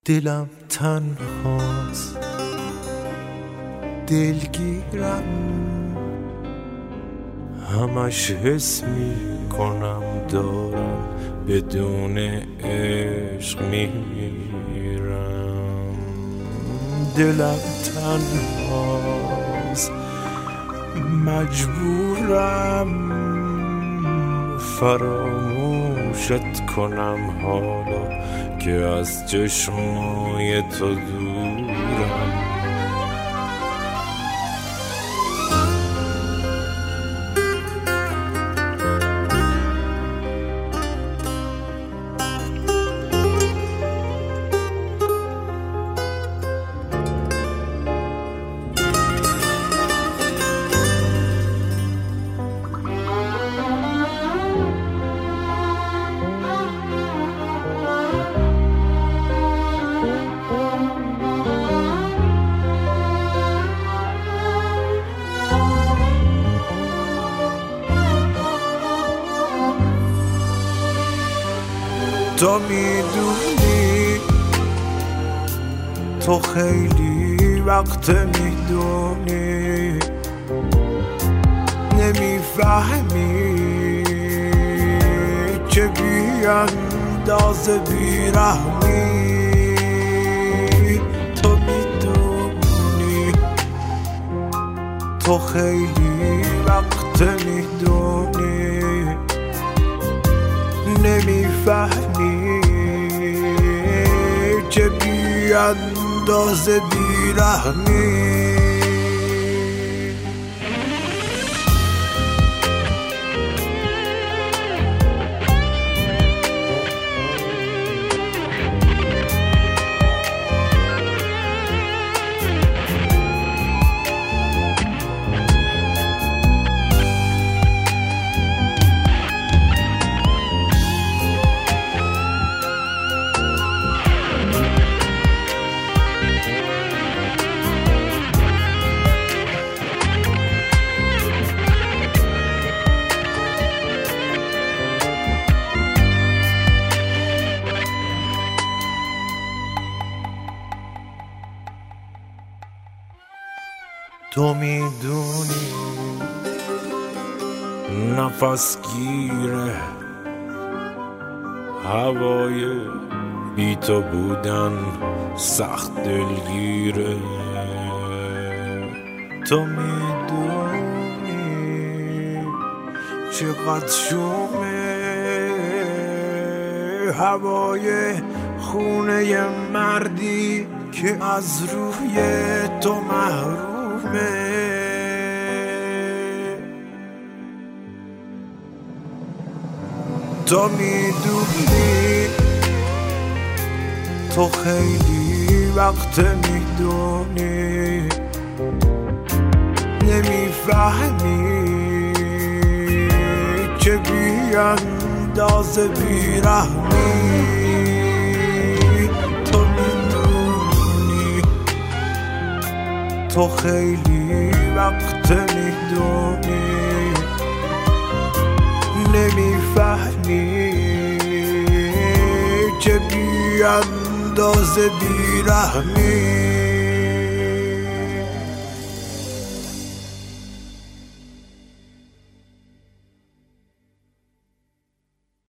دلم تنهاست، دلگیرم، همش حس میکنم دارم بدون عشق میمیرم. دلم تنهاست، مجبورم فراموشت کنم حالا که از چشمای تو دورم. تو میدونی، تو خیلی وقت میدونی، نمیفهمی چه بیاندازه بیرحمی. تو میدونی، تو خیلی وقت میدونی، نمیفهمی چه بیاندازه بیرحمی. تو میدونی، نفس گیره هوای بی تو بودن، سخت دلگیره. تو میدونی چقدر شومه هوای خونه مردی که از روی تو محروم. تو میدونی، تو خیلی وقت میدونی، نمیفهمی چه بیاندازه بیرحمی. تو میدونی، تو خیلی وقت میدونی، نمیفهمی چه بیاندازه بیرحمی.